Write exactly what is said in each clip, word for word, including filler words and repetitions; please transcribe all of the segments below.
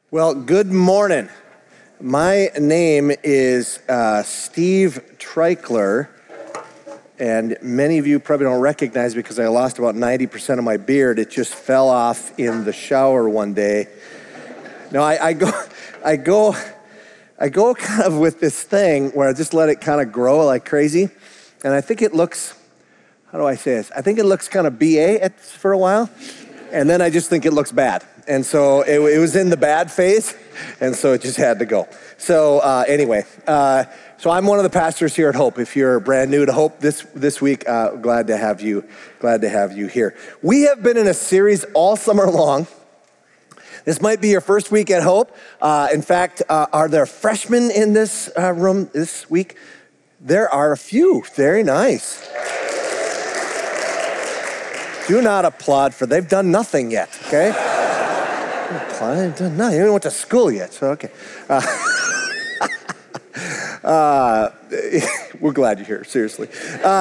Well, good morning. My name is uh, Steve Treichler, and many of you probably don't recognize me because I lost about ninety percent of my beard. It just fell off in the shower one day. No, I, I go, I go, I go kind of with this thing where I just let it kind of grow like crazy, and I think it looks, how do I say this? I think it looks kind of B A at, for a while, and then I just think it looks bad. And so it, it was in the bad phase, and so it just had to go. So uh, anyway, uh, so I'm one of the pastors here at Hope. If you're brand new to Hope this this week, uh, glad to have you. Glad to have you here. We have been in a series all summer long. This might be your first week at Hope. Uh, in fact, uh, are there freshmen in this uh, room this week? There are a few. Very nice. Do not applaud for they've done nothing yet. Okay. No, you haven't went to school yet, so okay. Uh, uh, we're glad you're here, seriously.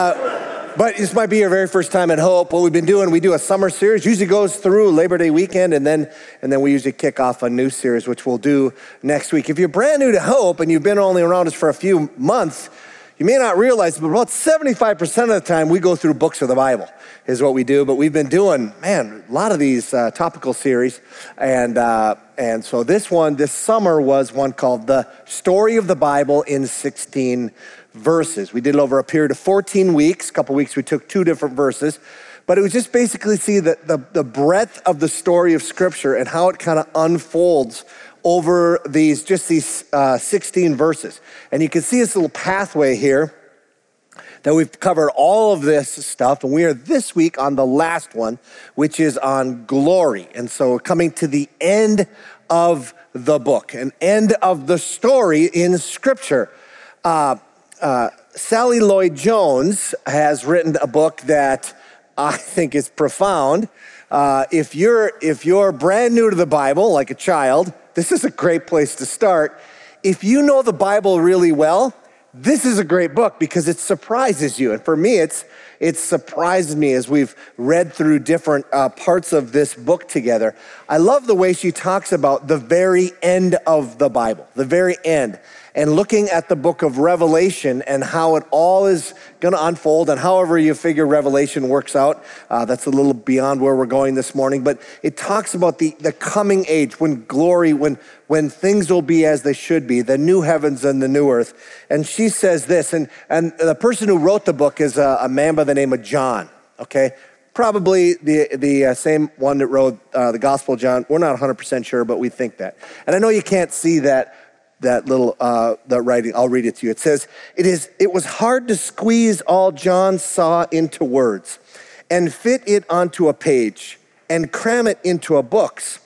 Uh, but this might be your very first time at Hope. What we've been doing, we do a summer series, usually goes through Labor Day weekend, and then and then we usually kick off a new series, which we'll do next week. If you're brand new to Hope and you've been only around us for a few months, you may not realize, but about seventy-five percent of the time we go through books of the Bible is what we do. But we've been doing, man, a lot of these uh, topical series. And uh, and so this one, this summer was one called The Story of the Bible in sixteen Verses. We did it over a period of fourteen weeks. A couple weeks we took two different verses. But it was just basically see the, the, the breadth of the story of Scripture and how it kind of unfolds over these, just these uh, sixteen verses. And you can see this little pathway here that we've covered all of this stuff. And we are this week on the last one, which is on glory. And so we're coming to the end of the book, an end of the story in Scripture. Uh, uh, Sally Lloyd-Jones has written a book that I think is profound. Uh, if you're if you're brand new to the Bible, like a child, this is a great place to start. If you know the Bible really well, this is a great book because it surprises you. And for me, it's it's surprised me as we've read through different uh, parts of this book together. I love the way she talks about the very end of the Bible, the very end, and looking at the book of Revelation and how it all is going to unfold, and however you figure Revelation works out. Uh, that's a little beyond where we're going this morning, but it talks about the, the coming age, when glory, when, when things will be as they should be, the new heavens and the new earth. And she says this, and, and the person who wrote the book is a, a man by the name of John, okay? Probably the the uh, same one that wrote uh, the Gospel of John. We're not one hundred percent sure, but we think that. And I know you can't see that that little uh, that writing. I'll read it to you. It says, "It is. It was hard to squeeze all John saw into words, and fit it onto a page, and cram it into a books.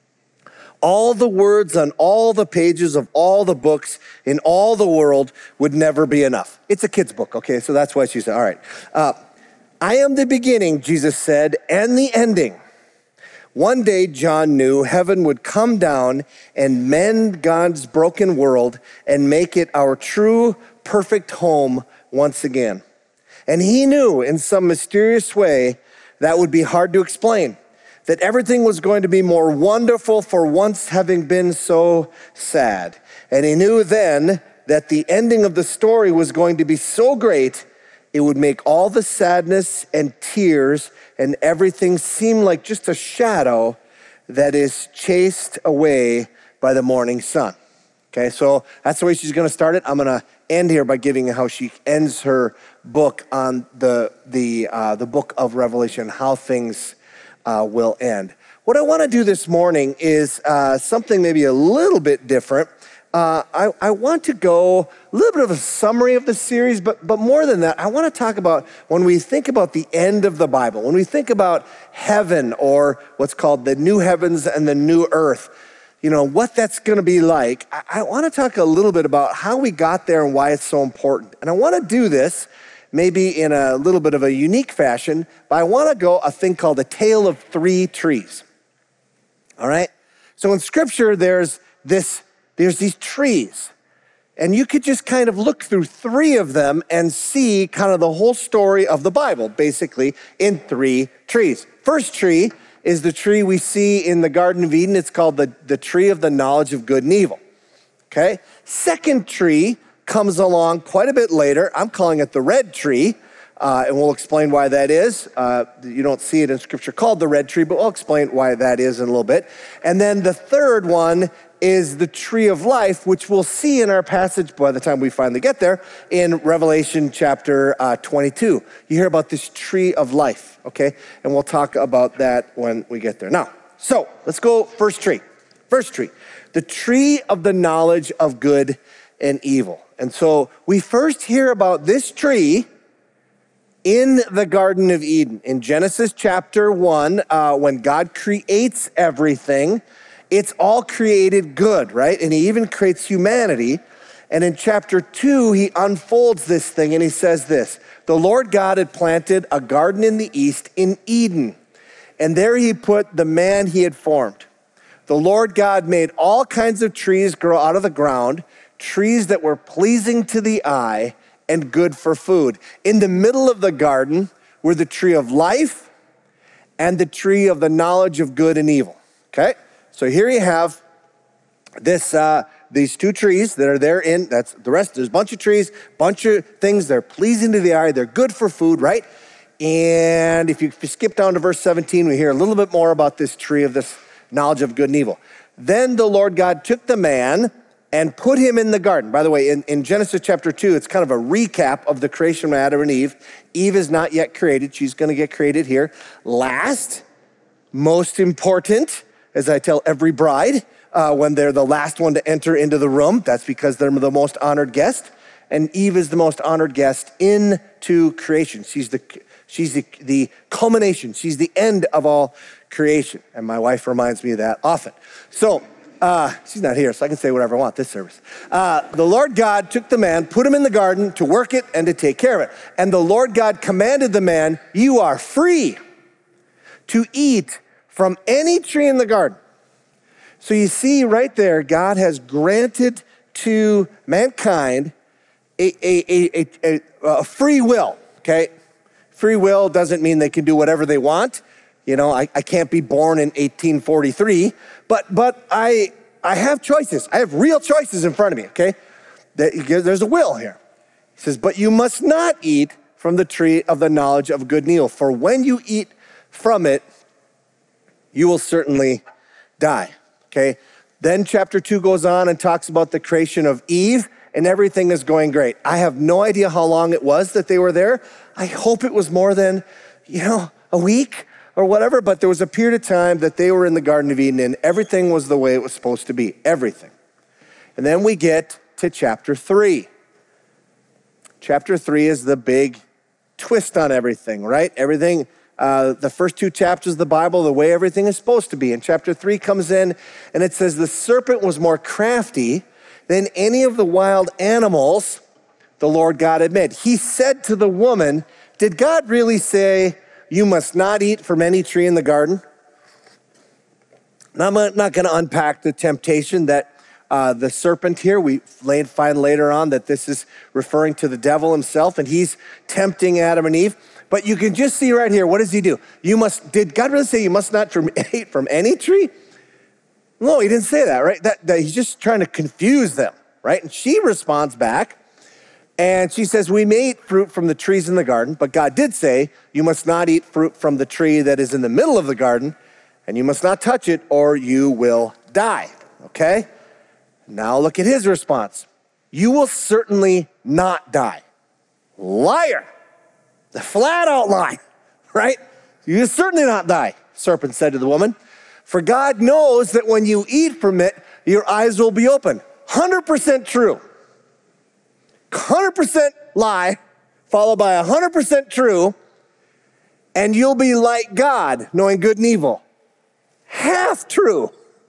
All the words on all the pages of all the books in all the world would never be enough." It's a kid's book, okay? So that's why she said, all right. Uh, I am the beginning, Jesus said, and the ending. One day, John knew heaven would come down and mend God's broken world and make it our true, perfect home once again. And he knew in some mysterious way that would be hard to explain, that everything was going to be more wonderful for once having been so sad. And he knew then that the ending of the story was going to be so great, it would make all the sadness and tears and everything seem like just a shadow that is chased away by the morning sun. Okay, so that's the way she's going to start it. I'm going to end here by giving you how she ends her book on the the uh, the book of Revelation, how things uh, will end. What I want to do this morning is uh, something maybe a little bit different. Uh, I, I want to go a little bit of a summary of the series, but, but more than that, I want to talk about when we think about the end of the Bible, when we think about heaven, or what's called the new heavens and the new earth, you know, what that's going to be like. I, I want to talk a little bit about how we got there and why it's so important. And I want to do this maybe in a little bit of a unique fashion, but I want to go a thing called a tale of three trees. All right? So in Scripture, there's this There's these trees, and you could just kind of look through three of them and see kind of the whole story of the Bible, basically in three trees. First tree is the tree we see in the Garden of Eden. It's called the, the tree of the knowledge of good and evil, okay? Second tree comes along quite a bit later. I'm calling it the red tree, uh, and we'll explain why that is. Uh, you don't see it in Scripture called the red tree, but we'll explain why that is in a little bit. And then the third one is the tree of life, which we'll see in our passage by the time we finally get there in Revelation chapter uh, twenty-two. You hear about this tree of life, okay? And we'll talk about that when we get there. Now, so let's go first tree. First tree, the tree of the knowledge of good and evil. And so we first hear about this tree in the Garden of Eden. In Genesis chapter one, uh, when God creates everything, it's all created good, right? And he even creates humanity. And in chapter two, he unfolds this thing and he says this: the Lord God had planted a garden in the east in Eden, and there he put the man he had formed. The Lord God made all kinds of trees grow out of the ground, trees that were pleasing to the eye and good for food. In the middle of the garden were the tree of life and the tree of the knowledge of good and evil, okay? So here you have this, uh, these two trees that are there in, that's the rest, there's a bunch of trees, bunch of things, they're pleasing to the eye, they're good for food, right? And if you, if you skip down to verse seventeen, we hear a little bit more about this tree of this knowledge of good and evil. Then the Lord God took the man and put him in the garden. By the way, in, in Genesis chapter two, it's kind of a recap of the creation of Adam and Eve. Eve is not yet created. She's going to get created here. Last, most important, as I tell every bride, uh, when they're the last one to enter into the room, that's because they're the most honored guest. And Eve is the most honored guest into creation. She's the she's the, the culmination. She's the end of all creation. And my wife reminds me of that often. So uh, she's not here, so I can say whatever I want this service. Uh, the Lord God took the man, put him in the garden to work it and to take care of it. And the Lord God commanded the man, you are free to eat from any tree in the garden. So you see right there, God has granted to mankind a, a, a, a, a free will, okay? Free will doesn't mean they can do whatever they want. You know, I, I can't be born in eighteen forty-three, but but I I have choices. I have real choices in front of me, okay? There's a will here. He says, but you must not eat from the tree of the knowledge of good and evil, for when you eat from it, you will certainly die, okay? Then chapter two goes on and talks about the creation of Eve, and everything is going great. I have no idea how long it was that they were there. I hope it was more than, you know, a week or whatever, but there was a period of time that they were in the Garden of Eden and everything was the way it was supposed to be, everything. And then we get to chapter three. Chapter three is the big twist on everything, right? Everything, uh, the first two chapters of the Bible, the way everything is supposed to be. And chapter three comes in and it says, the serpent was more crafty than any of the wild animals the Lord God had made. He said to the woman, did God really say, you must not eat from any tree in the garden? Now, I'm not going to unpack the temptation that uh, the serpent here, we find later on that this is referring to the devil himself, and he's tempting Adam and Eve. But you can just see right here, what does he do? You must, did God really say you must not from, eat from any tree? No, he didn't say that, right? That, that he's just trying to confuse them, right? And she responds back, and she says, we may eat fruit from the trees in the garden, but God did say, you must not eat fruit from the tree that is in the middle of the garden, and you must not touch it or you will die, okay? Now look at his response. You will certainly not die. Liar. The flat out lie, right? You will certainly not die, serpent said to the woman. For God knows that when you eat from it, your eyes will be open. one hundred percent true. one hundred percent lie, followed by one hundred percent true, and you'll be like God, knowing good and evil. Half true.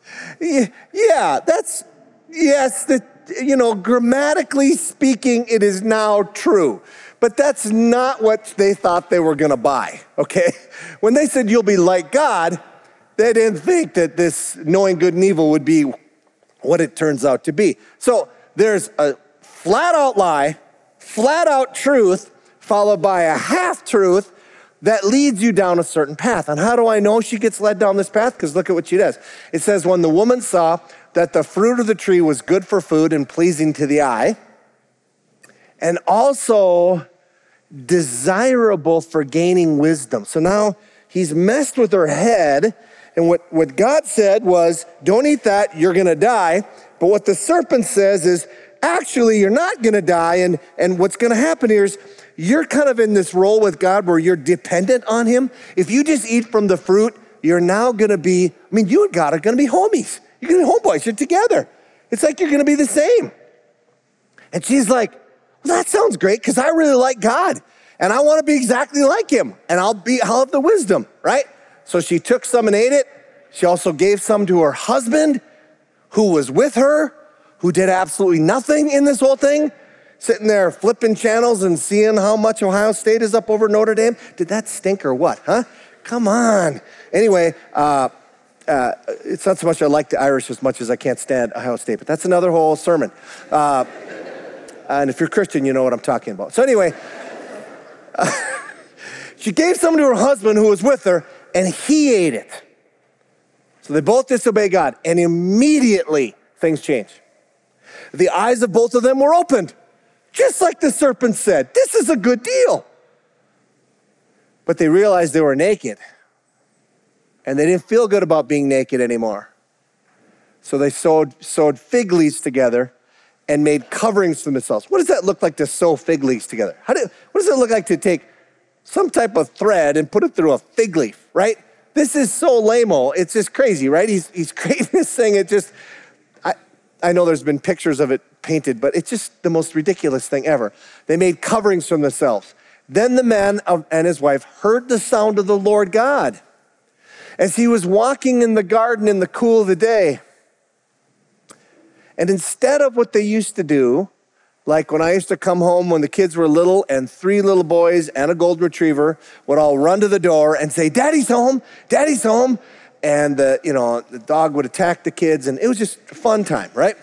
Yeah, that's, yes, the, you know, grammatically speaking, it is now true. But that's not what they thought they were going to buy, okay? When they said you'll be like God, they didn't think that this knowing good and evil would be what it turns out to be. So there's a flat out lie, flat out truth, followed by a half truth that leads you down a certain path. And how do I know she gets led down this path? Because look at what she does. It says, when the woman saw that the fruit of the tree was good for food and pleasing to the eye, and also desirable for gaining wisdom. So now he's messed with her head, and what, what God said was, don't eat that, you're gonna die. But what the serpent says is, actually, you're not gonna die, and, and what's gonna happen here is, you're kind of in this role with God where you're dependent on him. If you just eat from the fruit, you're now gonna be, I mean, you and God are gonna be homies. You're gonna be homeboys, you're together. It's like you're gonna be the same. And she's like, well, that sounds great, because I really like God, and I wanna be exactly like him, and I'll be, I'll have the wisdom, right? So she took some and ate it. She also gave some to her husband, who was with her, who did absolutely nothing in this whole thing, sitting there flipping channels and seeing how much Ohio State is up over Notre Dame. Did that stink or what, huh? Come on. Anyway, uh, uh, it's not so much I like the Irish as much as I can't stand Ohio State, but that's another whole sermon. Uh, and if you're Christian, you know what I'm talking about. So anyway, uh, she gave some to her husband who was with her, and he ate it. So they both disobey God, and immediately things change. The eyes of both of them were opened, just like the serpent said. This is a good deal. But they realized they were naked, and they didn't feel good about being naked anymore. So they sewed, sewed fig leaves together and made coverings for themselves. What does that look like to sew fig leaves together? How do, what does it look like to take some type of thread and put it through a fig leaf, right? This is so lame-o. It's just crazy, right? He's, he's creating this thing. It just, I, I know there's been pictures of it painted, but it's just the most ridiculous thing ever. They made coverings for themselves. Then the man of, and his wife heard the sound of the Lord God as he was walking in the garden in the cool of the day. And instead of what they used to do, like when I used to come home when the kids were little and three little boys and a golden retriever would all run to the door and say, Daddy's home, Daddy's home. And the, you know, the dog would attack the kids, and it was just a fun time, right?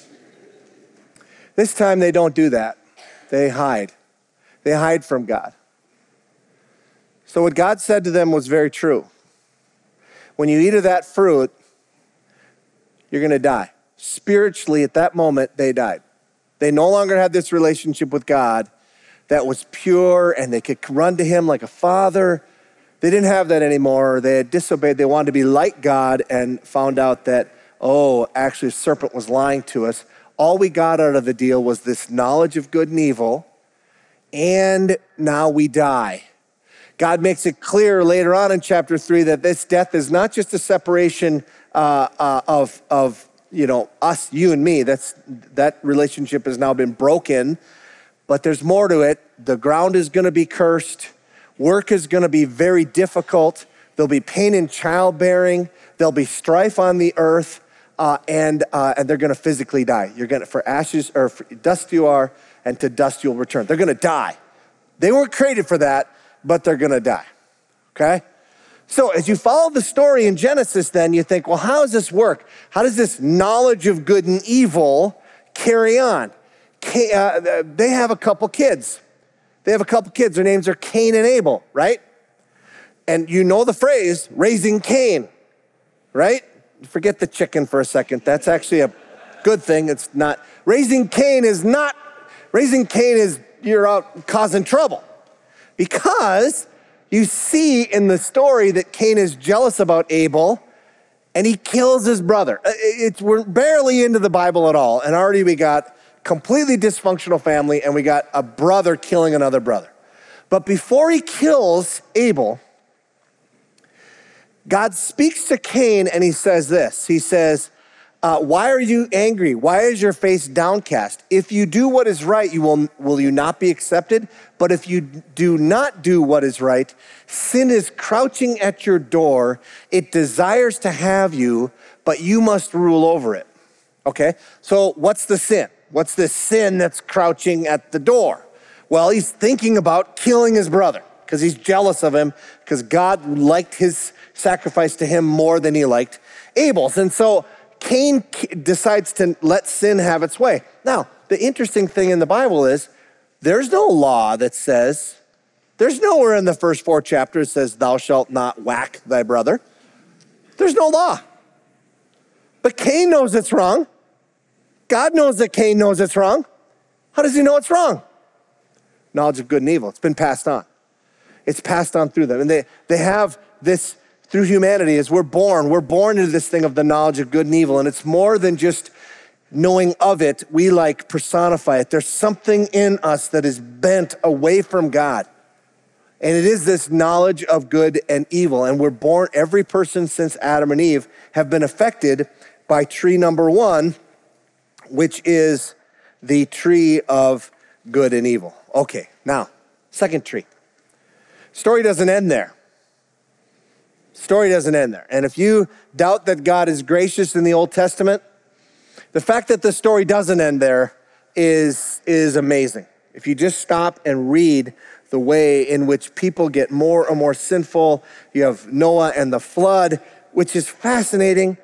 This time they don't do that. They hide. They hide from God. So what God said to them was very true. When you eat of that fruit, you're gonna die. Spiritually, at that moment, they died. They no longer had this relationship with God that was pure, and they could run to him like a father. They didn't have that anymore. They had disobeyed. They wanted to be like God and found out that, oh, actually the serpent was lying to us. All we got out of the deal was this knowledge of good and evil, and now we die. God makes it clear later on in chapter three that this death is not just a separation uh, uh, of, of you know, us, you and me. That's, that relationship has now been broken, but there's more to it. The ground is gonna be cursed. Work is gonna be very difficult. There'll be pain in childbearing. There'll be strife on the earth, uh, and, uh, and they're gonna physically die. You're gonna, for ashes, or for dust you are, and to dust you'll return. They're gonna die. They weren't created for that, but they're gonna die, okay? So as you follow the story in Genesis, then you think, well, how does this work? How does this knowledge of good and evil carry on? They have a couple kids. They have a couple kids. Their names are Cain and Abel, right? And you know the phrase, raising Cain, right? Forget the chicken for a second. That's actually a good thing. It's not. Raising Cain is not, raising Cain is you're out causing trouble. Because you see in the story that Cain is jealous about Abel and he kills his brother. It's, we're barely into the Bible at all, and already we got completely dysfunctional family, and we got a brother killing another brother. But before he kills Abel, God speaks to Cain and he says this. He says, uh, why are you angry? Why is your face downcast? If you do what is right, you will, will you not be accepted? But if you do not do what is right, sin is crouching at your door. It desires to have you, but you must rule over it. Okay, so what's the sin? What's the sin that's crouching at the door? Well, he's thinking about killing his brother because he's jealous of him because God liked his sacrifice to him more than he liked Abel's. And so Cain decides to let sin have its way. Now, the interesting thing in the Bible is there's no law that says There's nowhere in the first four chapters says, thou shalt not whack thy brother. There's no law. But Cain knows it's wrong. God knows that Cain knows it's wrong. How does he know it's wrong? Knowledge of good and evil. It's been passed on. It's passed on through them. And they, they have this through humanity as we're born. We're born into this thing of the knowledge of good and evil. And it's more than just knowing of it. We like personify it. There's something in us that is bent away from God. And it is this knowledge of good and evil. And we're born, every person since Adam and Eve have been affected by tree number one, which is the tree of good and evil. Okay, now, second tree. Story doesn't end there. Story doesn't end there. And if you doubt that God is gracious in the Old Testament, the fact that the story doesn't end there is, is amazing. If you just stop and read the way in which people get more and more sinful, you have Noah and the flood, which is fascinating.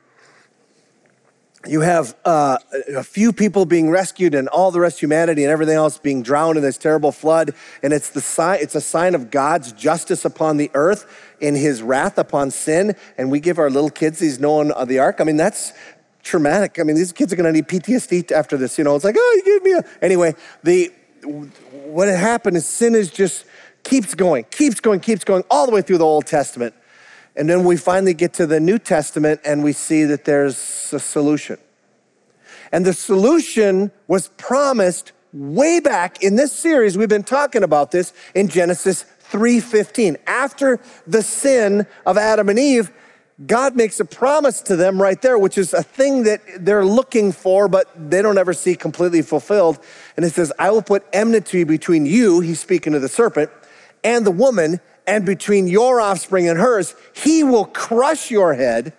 You have uh, a few people being rescued and all the rest of humanity and everything else being drowned in this terrible flood. And it's the sign, it's a sign of God's justice upon the earth in his wrath upon sin. And we give our little kids these Noah of the ark. I mean, that's traumatic. I mean, these kids are going to need P T S D after this. You know, it's like, oh, you gave me a... Anyway, the what had happened is sin is just keeps going, keeps going, keeps going all the way through the Old Testament. And then we finally get to the New Testament and we see that there's a solution. And the solution was promised way back in this series. We've been talking about this in Genesis three fifteen. After the sin of Adam and Eve, God makes a promise to them right there, which is a thing that they're looking for, but they don't ever see completely fulfilled. And it says, I will put enmity between you, he's speaking to the serpent, and the woman, and between your offspring and hers. He will crush your head,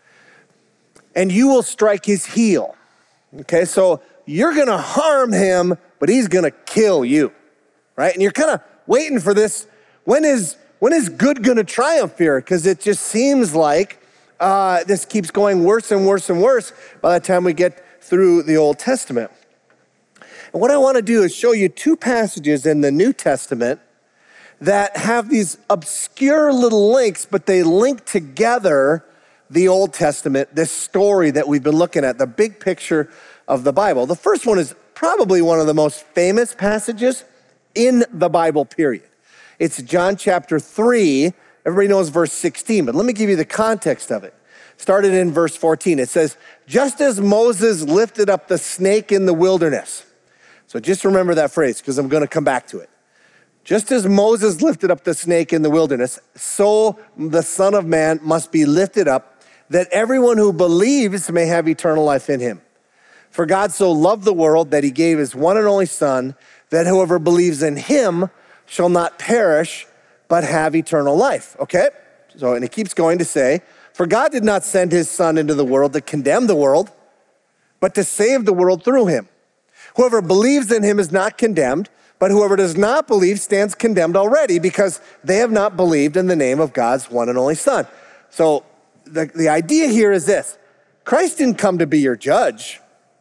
and you will strike his heel. Okay, so you're gonna harm him, but he's gonna kill you, right? And you're kind of waiting for this. When is when is good gonna triumph here? Because it just seems like uh, this keeps going worse and worse and worse by the time we get through the Old Testament. And what I wanna do is show you two passages in the New Testament that have these obscure little links, but they link together the Old Testament, this story that we've been looking at, the big picture of the Bible. The first one is probably one of the most famous passages in the Bible, period. It's John chapter three. Everybody knows verse sixteen, but let me give you the context of it. Started in verse fourteen. It says, just as Moses lifted up the snake in the wilderness. So just remember that phrase because I'm going to come back to it. Just as Moses lifted up the snake in the wilderness, so the Son of Man must be lifted up, that everyone who believes may have eternal life in him. For God so loved the world that he gave his one and only Son, that whoever believes in him shall not perish, but have eternal life. Okay? So, and it keeps going to say, for God did not send his Son into the world to condemn the world, but to save the world through him. Whoever believes in him is not condemned, but whoever does not believe stands condemned already because they have not believed in the name of God's one and only Son. So the, the idea here is this. Christ didn't come to be your judge.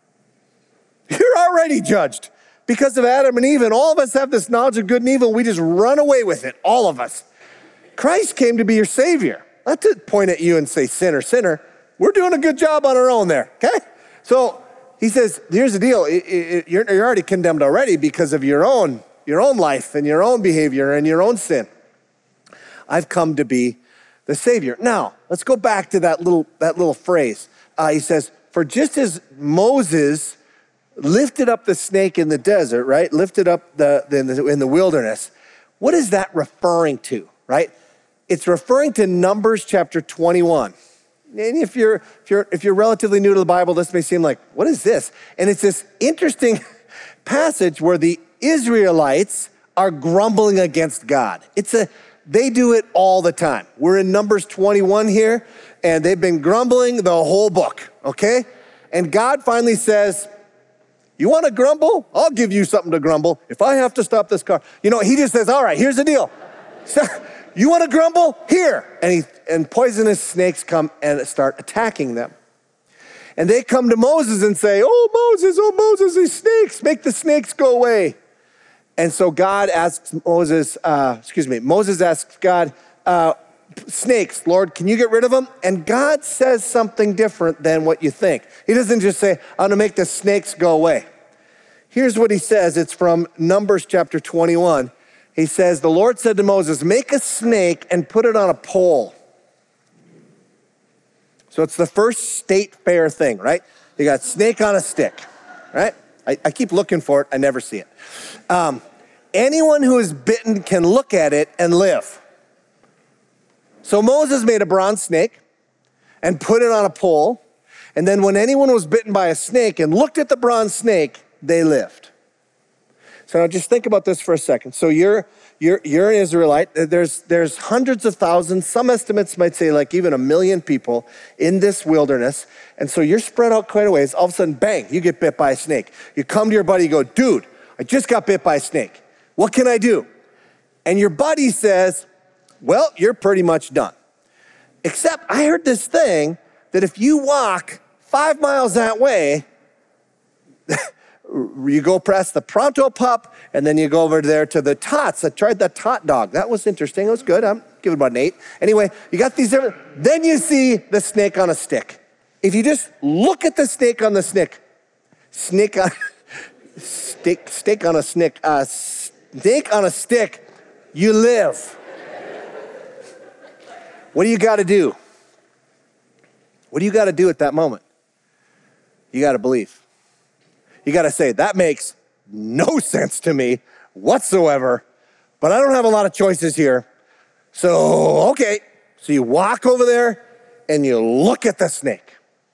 You're already judged because of Adam and Eve, and all of us have this knowledge of good and evil. We just run away with it, all of us. Christ came to be your Savior. Not to point at you and say, sinner, sinner. We're doing a good job on our own there, okay? So he says, here's the deal. It, it, you're, you're already condemned already because of your own, your own life and your own behavior and your own sin. I've come to be the Savior. Now, let's go back to that little, that little phrase. Uh, he says, for just as Moses lifted up the snake in the desert, right? Lifted up the, the, in, the in the wilderness. What is that referring to, right? It's referring to Numbers chapter twenty-one. And if you're, if you're, if you're relatively new to the Bible, this may seem like, what is this? And it's this interesting passage where the Israelites are grumbling against God. It's a, they do it all the time. We're in Numbers twenty-one here, and they've been grumbling the whole book, okay? And God finally says, you want to grumble? I'll give you something to grumble. If I have to stop this car. You know, he just says, all right, here's the deal. So, you want to grumble? Here. And, he, and poisonous snakes come and start attacking them. And they come to Moses and say, oh, Moses, oh, Moses, these snakes, make the snakes go away. And so God asks Moses, uh, excuse me, Moses asks God, uh, snakes, Lord, can you get rid of them? And God says something different than what you think. He doesn't just say, I'm gonna make the snakes go away. Here's what he says. It's from Numbers chapter twenty-one. He says, the Lord said to Moses, make a snake and put it on a pole. So it's the first state fair thing, right? You got snake on a stick, right? I, I keep looking for it, I never see it. Um, anyone who is bitten can look at it and live. So Moses made a bronze snake and put it on a pole. And then when anyone was bitten by a snake and looked at the bronze snake, they lived. So now just think about this for a second. So you're you're you're an Israelite. There's there's hundreds of thousands. Some estimates might say like even a million people in this wilderness. And so you're spread out quite a ways. All of a sudden, bang, you get bit by a snake. You come to your buddy, you go, dude, I just got bit by a snake. What can I do? And your buddy says, well, you're pretty much done. Except I heard this thing that if you walk five miles that way, you go press the Pronto Pup, and then you go over there to the Tots. I tried the Tot dog. That was interesting. It was good. I'm giving about an eight. Anyway, you got these different. Then you see the snake on a stick. If you just look at the snake on the stick, snake on stick, stick on a snake, uh, snake on a stick, you live. What do you got to do? What do you got to do at that moment? You got to believe. You got to say, that makes no sense to me whatsoever, but I don't have a lot of choices here. So, okay. So you walk over there and you look at the snake.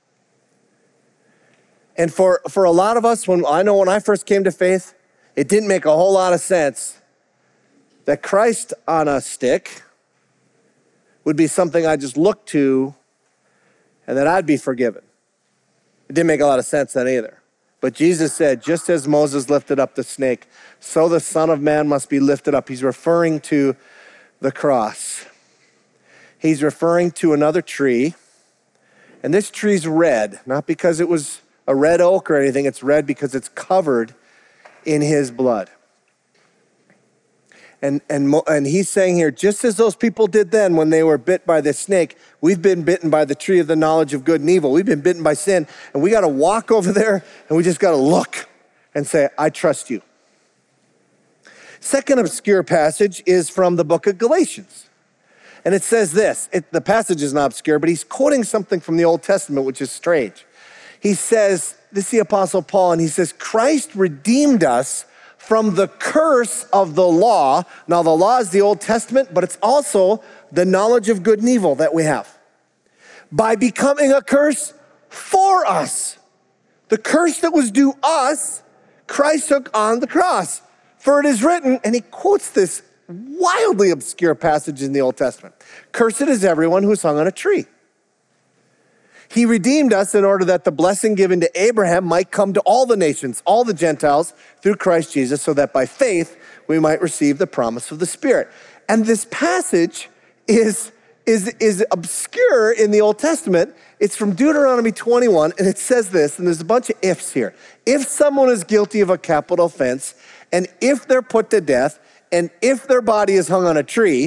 And for, for a lot of us, when I know when I first came to faith, it didn't make a whole lot of sense that Christ on a stick would be something I just looked to and that I'd be forgiven. It didn't make a lot of sense then either. But Jesus said, just as Moses lifted up the snake, so the Son of Man must be lifted up. He's referring to the cross. He's referring to another tree. And this tree's red, not because it was a red oak or anything. It's red because it's covered in his blood. And, and, and he's saying here, just as those people did then when they were bit by the snake, we've been bitten by the tree of the knowledge of good and evil. We've been bitten by sin, and we got to walk over there, and we just got to look and say, I trust you. Second obscure passage is from the book of Galatians. And it says this, it, the passage is not obscure, but he's quoting something from the Old Testament, which is strange. He says, this is the Apostle Paul, and he says, Christ redeemed us from the curse of the law. Now, the law is the Old Testament, but it's also the knowledge of good and evil that we have. By becoming a curse for us. The curse that was due us, Christ took on the cross. For it is written, and he quotes this wildly obscure passage in the Old Testament. Cursed is everyone who is hung on a tree. He redeemed us in order that the blessing given to Abraham might come to all the nations, all the Gentiles, through Christ Jesus, so that by faith we might receive the promise of the Spirit. And this passage is, is, is obscure in the Old Testament. It's from Deuteronomy twenty-one, and it says this, and there's a bunch of ifs here. If someone is guilty of a capital offense, and if they're put to death, and if their body is hung on a tree,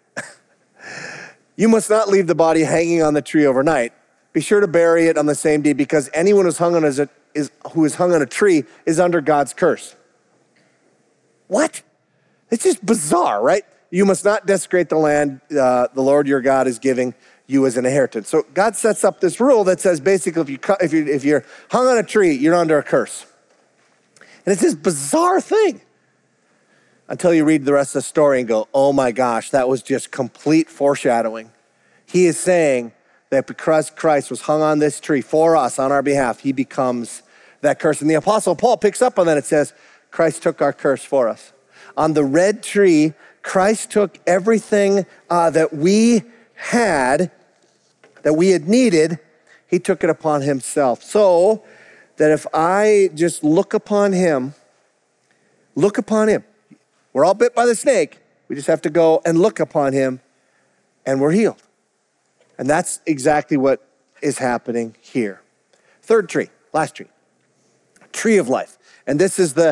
you must not leave the body hanging on the tree overnight. Be sure to bury it on the same day, because anyone who's hung on as a, is, who is hung on a tree is under God's curse. What? It's just bizarre, right? You must not desecrate the land uh, the Lord your God is giving you as an inheritance. So God sets up this rule that says basically if, you, if, you, if you're hung on a tree, you're under a curse. And it's this bizarre thing until you read the rest of the story and go, oh my gosh, that was just complete foreshadowing. He is saying that because Christ was hung on this tree for us on our behalf, he becomes that curse. And the Apostle Paul picks up on that. It says, Christ took our curse for us. On the red tree, Christ took everything uh, that we had, that we had needed, he took it upon himself. So that if I just look upon him, look upon him. We're all bit by the snake. We just have to go and look upon him, and we're healed. And that's exactly what is happening here. Third tree, last tree, tree of life. And this is the,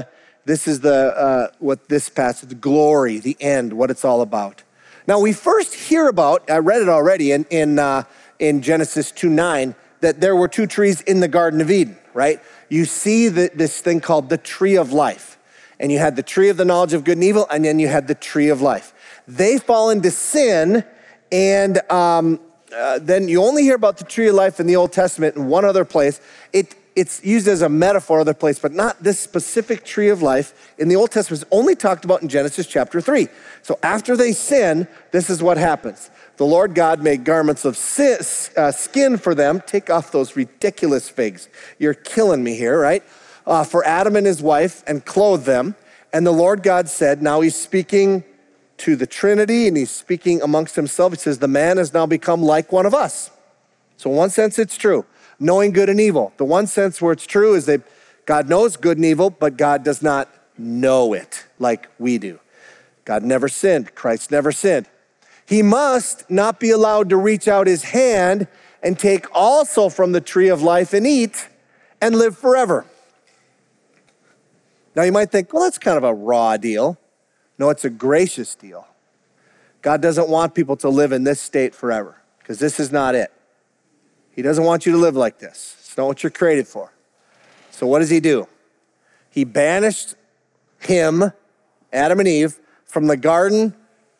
This is the uh, what this passage, glory, the end, what it's all about. Now we first hear about, I read it already in in, uh, in Genesis two nine, that there were two trees in the Garden of Eden, right? You see the, this thing called the tree of life. And you had the tree of the knowledge of good and evil, and then you had the tree of life. They fall into sin, and um, uh, then you only hear about the tree of life in the Old Testament in one other place. It It's used as a metaphor other place, but not this specific tree of life. In the Old Testament, it's only talked about in Genesis chapter three. So after they sin, this is what happens. The Lord God made garments of skin for them. Take off those ridiculous figs. You're killing me here, right? Uh, for Adam and his wife, and clothed them. And the Lord God said, now he's speaking to the Trinity, and he's speaking amongst himself. He says, the man has now become like one of us. So in one sense, it's true. Knowing good and evil. The one sense where it's true is that God knows good and evil, but God does not know it like we do. God never sinned. Christ never sinned. He must not be allowed to reach out his hand and take also from the tree of life and eat and live forever. Now you might think, well, that's kind of a raw deal. No, it's a gracious deal. God doesn't want people to live in this state forever, because this is not it. He doesn't want you to live like this. It's not what you're created for. So what does he do? He banished him, Adam and Eve, from the Garden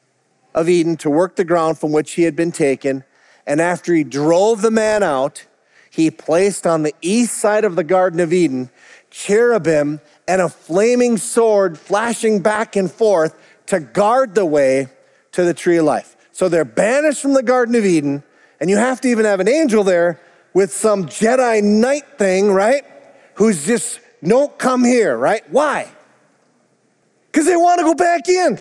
of Eden to work the ground from which he had been taken. And after he drove the man out, he placed on the east side of the Garden of Eden cherubim and a flaming sword flashing back and forth to guard the way to the tree of life. So they're banished from the Garden of Eden, and you have to even have an angel there with some Jedi Knight thing, right? Who's just, no, come here, right? Why? Because they want to go back in.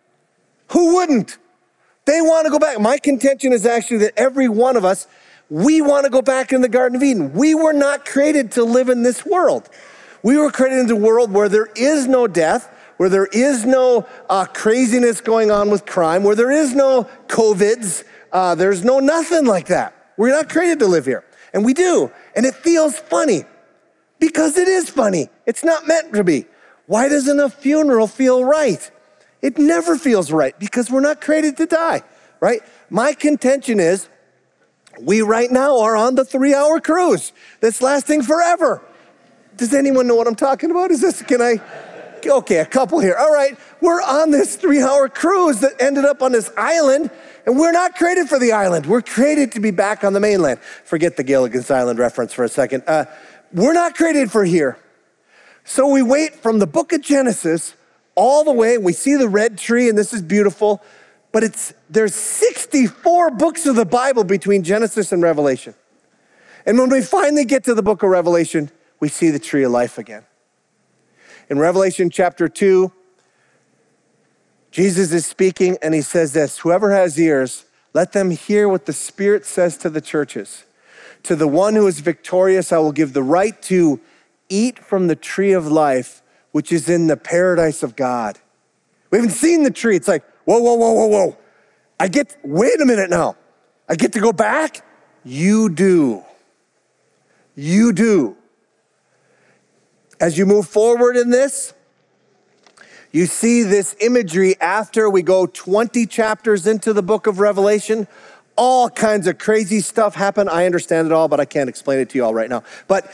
Who wouldn't? They want to go back. My contention is actually that every one of us, we want to go back in the Garden of Eden. We were not created to live in this world. We were created in a world where there is no death, where there is no uh, craziness going on with crime, where there is no COVIDs, uh, there's no nothing like that. We're not created to live here. And we do. And it feels funny because it is funny. It's not meant to be. Why doesn't a funeral feel right? It never feels right because we're not created to die, right? My contention is we right now are on the three-hour cruise that's lasting forever. Does anyone know what I'm talking about? Is this, can I? Okay, a couple here. All right, we're on this three-hour cruise that ended up on this island, and we're not created for the island. We're created to be back on the mainland. Forget the Gilligan's Island reference for a second. Uh, we're not created for here. So we wait from the book of Genesis all the way, and we see the red tree, and this is beautiful, but it's there's sixty-four books of the Bible between Genesis and Revelation. And when we finally get to the book of Revelation, we see the tree of life again. In Revelation chapter two, Jesus is speaking, and he says this, whoever has ears, let them hear what the Spirit says to the churches. To the one who is victorious, I will give the right to eat from the tree of life, which is in the paradise of God. We haven't seen the tree. It's like, whoa, whoa, whoa, whoa, whoa. I get, wait a minute now. I get to go back? You do. You do. As you move forward in this, you see this imagery after we go twenty chapters into the book of Revelation. All kinds of crazy stuff happen. I understand it all, but I can't explain it to you all right now. But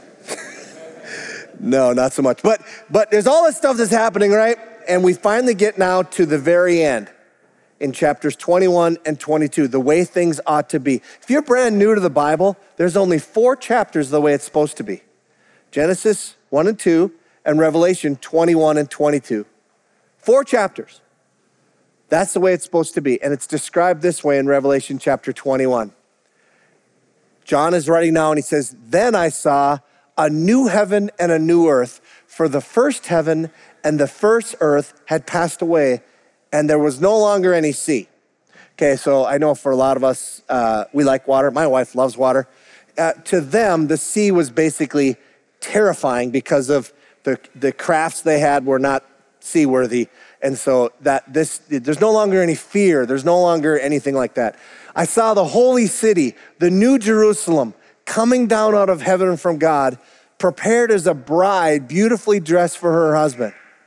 no, not so much. But but there's all this stuff that's happening, right? And we finally get now to the very end in chapters twenty-one and twenty-two, the way things ought to be. If you're brand new to the Bible, there's only four chapters the way it's supposed to be. Genesis one and two, and Revelation twenty-one and twenty-two. Four chapters. That's the way it's supposed to be. And it's described this way in Revelation chapter twenty-one. John is writing now, and he says, then I saw a new heaven and a new earth, for the first heaven and the first earth had passed away, and there was no longer any sea. Okay, so I know for a lot of us, uh, we like water. My wife loves water. Uh, to them, the sea was basically terrifying because of the, the crafts they had were not seaworthy. And so that this, there's no longer any fear. There's no longer anything like that. I saw the holy city, the new Jerusalem, coming down out of heaven from God, prepared as a bride, beautifully dressed for her husband.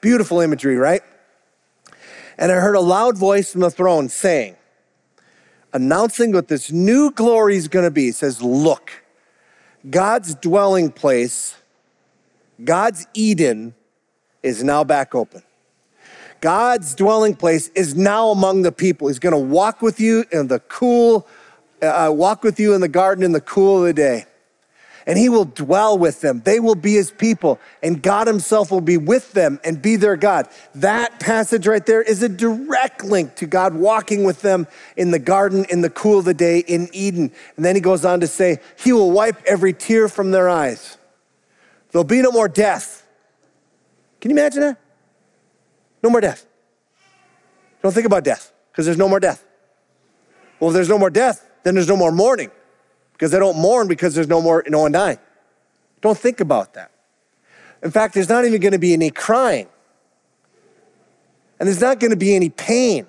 Beautiful imagery, right? And I heard a loud voice from the throne saying, announcing what this new glory is going to be. It says, look, God's dwelling place, God's Eden is now back open. God's dwelling place is now among the people. He's going to walk with you in the cool, uh, walk with you in the garden in the cool of the day. And he will dwell with them. They will be his people, and God himself will be with them and be their God. That passage right there is a direct link to God walking with them in the garden in the cool of the day in Eden. And then he goes on to say, he will wipe every tear from their eyes. There'll be no more death. Can you imagine that? No more death. Don't think about death, because there's no more death. Well, if there's no more death, then there's no more mourning, because they don't mourn because there's no more, no one dying. Don't think about that. In fact, there's not even going to be any crying. And there's not going to be any pain.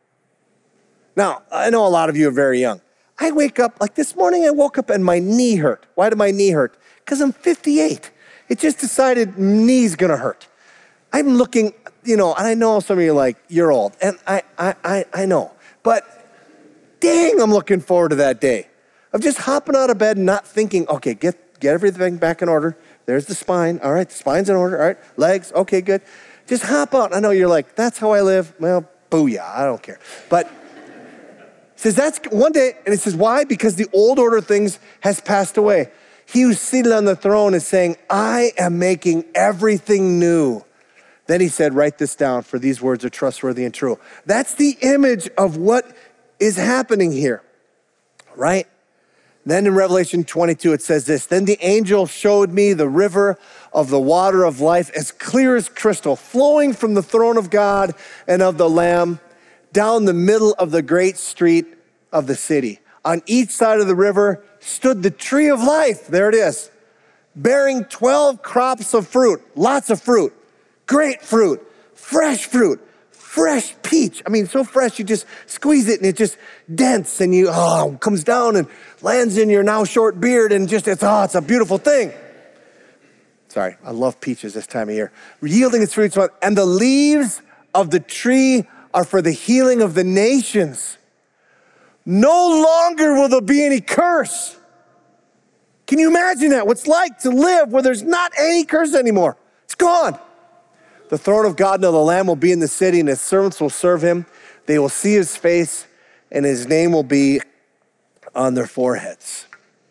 Now, I know a lot of you are very young. I wake up, like this morning I woke up and my knee hurt. Why did my knee hurt? Because I'm fifty-eight. It just decided knee's going to hurt. I'm looking, you know, and I know some of you are like, you're old. And I, I, I, I know. But dang, I'm looking forward to that day of just hopping out of bed and not thinking, okay, get, get everything back in order. There's the spine. All right, the spine's in order. All right, legs. Okay, good. Just hop out. I know you're like, that's how I live. Well, booyah, I don't care. But it says that's one day, and it says, why? Because the old order of things has passed away. He who's seated on the throne is saying, I am making everything new. Then he said, write this down, for these words are trustworthy and true. That's the image of what is happening here, right? Then in Revelation twenty-two, it says this, then the angel showed me the river of the water of life as clear as crystal, flowing from the throne of God and of the Lamb down the middle of the great street of the city. On each side of the river stood the tree of life, there it is, bearing twelve crops of fruit, lots of fruit, great fruit, fresh fruit, fresh peach. I mean, so fresh, you just squeeze it and it just dents and you, oh, comes down and lands in your now short beard and just, it's, oh, it's a beautiful thing. Sorry, I love peaches this time of year. Yielding its fruits, and the leaves of the tree are for the healing of the nations. No longer will there be any curse. Can you imagine that? What's like to live where there's not any curse anymore? It's gone. The throne of God and of the Lamb will be in the city, and his servants will serve him. They will see his face, and his name will be on their foreheads.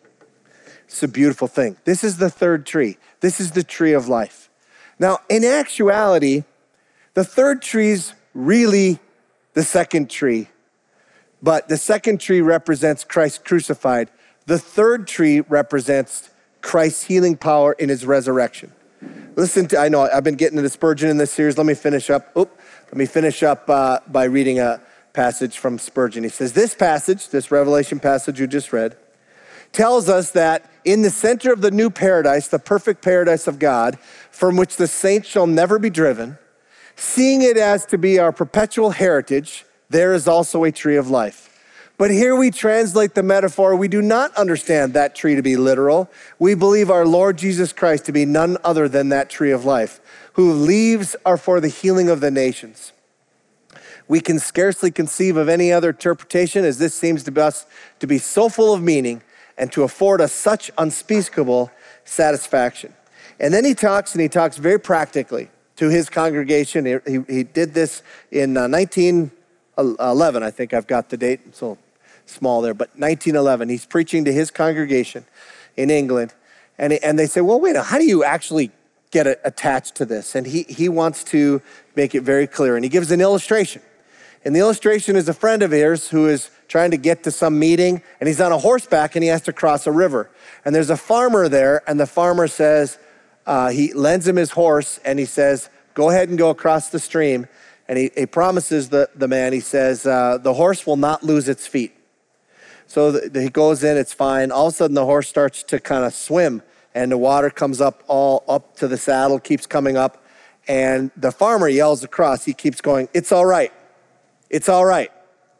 It's a beautiful thing. This is the third tree. This is the tree of life. Now, in actuality, the third tree's really the second tree, but the second tree represents Christ crucified. The third tree represents Christ's healing power in his resurrection. Listen to, I know I've been getting into Spurgeon in this series. Let me finish up. Oop, let me finish up uh, by reading a passage from Spurgeon. He says, this passage, this Revelation passage you just read, tells us that in the center of the new paradise, the perfect paradise of God, from which the saints shall never be driven, seeing it as to be our perpetual heritage, there is also a tree of life. But here we translate the metaphor. We do not understand that tree to be literal. We believe our Lord Jesus Christ to be none other than that tree of life, whose leaves are for the healing of the nations. We can scarcely conceive of any other interpretation, as this seems to us to be so full of meaning and to afford us such unspeakable satisfaction. And then he talks, and he talks very practically to his congregation. He, he, he did this in uh, nineteen eleven, I think I've got the date. So small there, but nineteen eleven, he's preaching to his congregation in England. And, and they say, well, wait, how do you actually get a, attached to this? And he, he wants to make it very clear. And he gives an illustration. And the illustration is a friend of his who is trying to get to some meeting, and he's on a horseback and he has to cross a river. And there's a farmer there, and the farmer says, uh, he lends him his horse, and he says, go ahead and go across the stream. And he, he promises the, the man, he says, uh, the horse will not lose its feet. So the, he goes in, it's fine. All of a sudden the horse starts to kind of swim, and the water comes up all up to the saddle, keeps coming up. And the farmer yells across, he keeps going, it's all right. It's all right.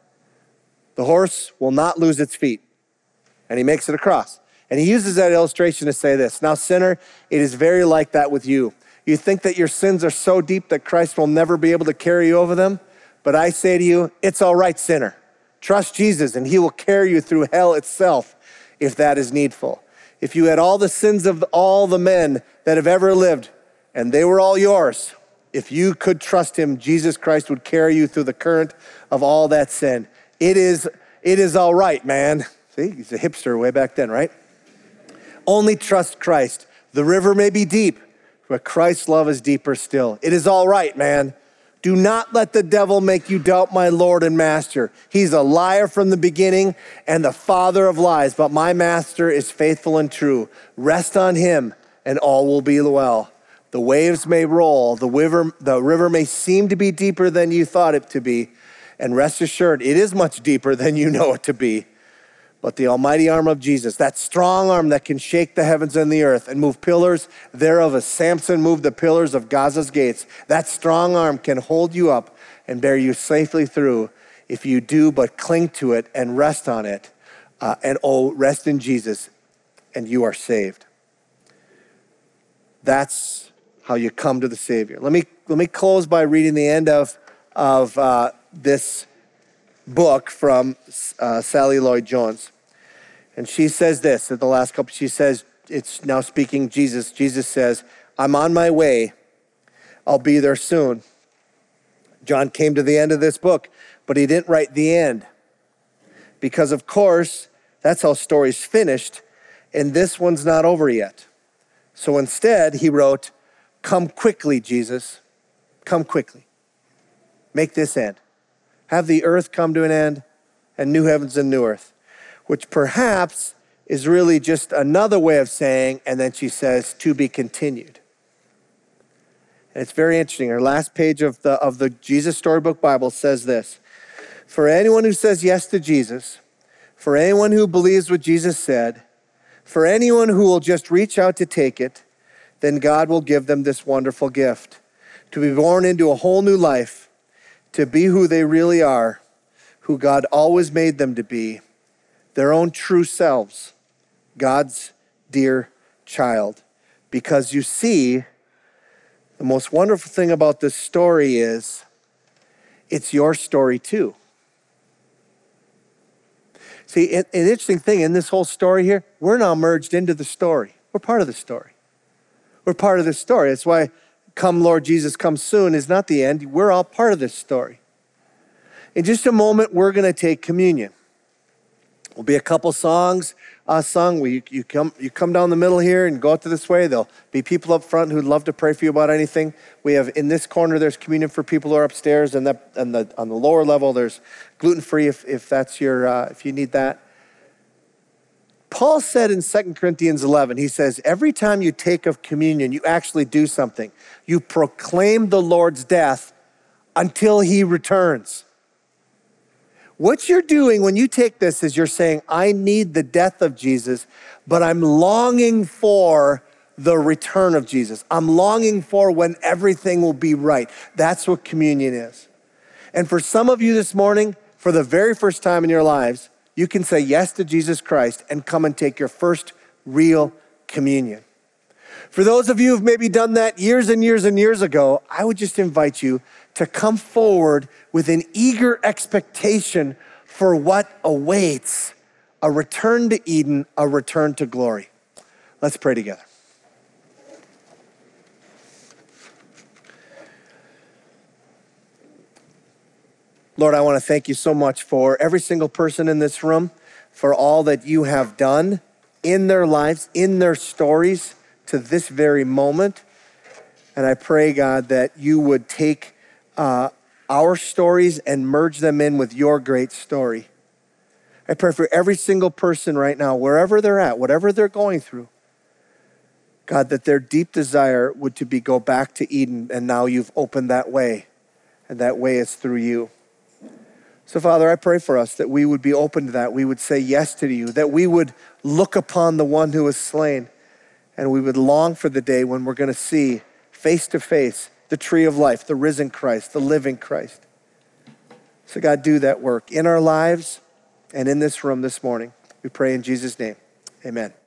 The horse will not lose its feet. And he makes it across. And he uses that illustration to say this, now sinner, it is very like that with you. You think that your sins are so deep that Christ will never be able to carry you over them? But I say to you, it's all right, sinner. Trust Jesus and he will carry you through hell itself if that is needful. If you had all the sins of all the men that have ever lived and they were all yours, if you could trust him, Jesus Christ would carry you through the current of all that sin. It is, it is all right, man. See, he's a hipster way back then, right? Only trust Christ. The river may be deep, but Christ's love is deeper still. It is all right, man. Do not let the devil make you doubt my Lord and Master. He's a liar from the beginning and the father of lies, but my Master is faithful and true. Rest on him and all will be well. The waves may roll, the river, the river may seem to be deeper than you thought it to be, and rest assured, it is much deeper than you know it to be. But the almighty arm of Jesus, that strong arm that can shake the heavens and the earth and move pillars thereof as Samson moved the pillars of Gaza's gates, that strong arm can hold you up and bear you safely through if you do but cling to it and rest on it. Uh, and oh, rest in Jesus and you are saved. That's how you come to the Savior. Let me, let me close by reading the end of, of uh, this book from uh, Sally Lloyd-Jones. And she says this at the last couple, she says, it's now speaking Jesus. Jesus says, I'm on my way. I'll be there soon. John came to the end of this book, but he didn't write the end. Because of course, that's how stories finished, and this one's not over yet. So instead, he wrote, come quickly, Jesus. Come quickly. Make this end. Have the earth come to an end and new heavens and new earth, which perhaps is really just another way of saying, and then she says, to be continued. And it's very interesting. Her last page of the, of the Jesus Storybook Bible says this, for anyone who says yes to Jesus, for anyone who believes what Jesus said, for anyone who will just reach out to take it, then God will give them this wonderful gift, to be born into a whole new life, to be who they really are, who God always made them to be, their own true selves, God's dear child. Because you see, the most wonderful thing about this story is it's your story too. See, an interesting thing in this whole story here, we're now merged into the story. We're part of the story. We're part of this story. That's why come Lord Jesus, come soon is not the end. We're all part of this story. In just a moment, we're going to take communion. There'll be a couple songs uh, sung. We, you, come, you come down the middle here and go out to this way. There'll be people up front who'd love to pray for you about anything. We have in this corner, there's communion for people who are upstairs, and, that, and the, on the lower level, there's gluten-free if, if that's your, uh, if you need that. Paul said in Second Corinthians eleven, he says, every time you take of communion, you actually do something. You proclaim the Lord's death until he returns. What you're doing when you take this is you're saying, I need the death of Jesus, but I'm longing for the return of Jesus. I'm longing for when everything will be right. That's what communion is. And for some of you this morning, for the very first time in your lives, you can say yes to Jesus Christ and come and take your first real communion. For those of you who've maybe done that years and years and years ago, I would just invite you to come forward with an eager expectation for what awaits, a return to Eden, a return to glory. Let's pray together. Lord, I want to thank you so much for every single person in this room, for all that you have done in their lives, in their stories to this very moment. And I pray, God, that you would take uh, our stories and merge them in with your great story. I pray for every single person right now, wherever they're at, whatever they're going through, God, that their deep desire would to be go back to Eden, and now you've opened that way, and that way is through you. So, Father, I pray for us that we would be open to that. We would say yes to you, that we would look upon the one who was slain, and we would long for the day when we're going to see face to face the tree of life, the risen Christ, the living Christ. So, God, do that work in our lives and in this room this morning. We pray in Jesus' name. Amen.